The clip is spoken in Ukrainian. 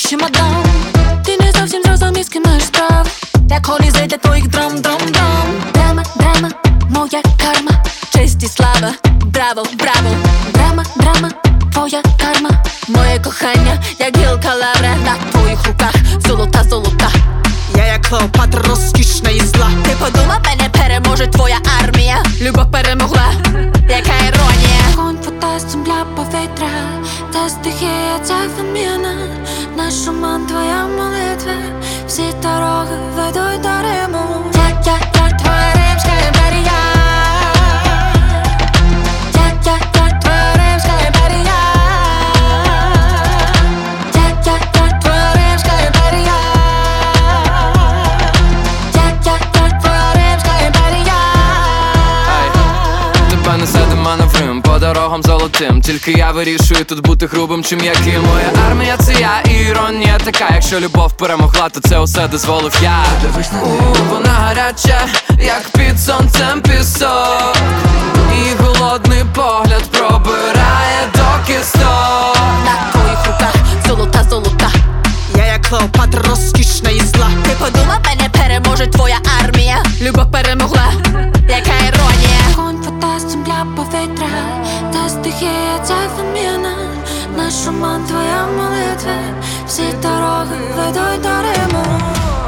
чемодан. Ти не зовсім зрозумів, з ким маєш справу, як колізей для твоїх драм-драм-драм. Драма, драма, моя карма, честь і слава, браво, браво. Драма, драма, твоя карма, моє кохання, як гілка лавра. На твоїх руках золота, золота. Я як Клеопатра, розкішна і зла. Ти подумав, мене переможе твоя армія. Любов перемогла, яка іронія. Огонь, вода, земля, повітря, та стихія, ця феміна. Наш роман, твоя молитва, всі дороги ведуть до Риму. Я, твоя римська імперія. Я, твоя римська імперія. Я, твоя римська імперія. Тебе несе до мене в Рим по дорогам золотим. Тільки я вирішую тут бути грубим чи м'яким. Моя армія це я, і іронія така. Якщо любов перемогла, то це усе дозволив я. Вона гаряча, як під сонцем пісок, і голодний погляд пробирає до кісток. На твоїх руках золота, золота. Я як Клеопатра, розкішна і зла. Ти подумав, мене переможе твоя армія. Любов перемогла, яка іронія. Огонь, вода, земля, повітря, та стихія, ця феміна. Наш роман, твоя молитва, всі дороги ведуть до Риму.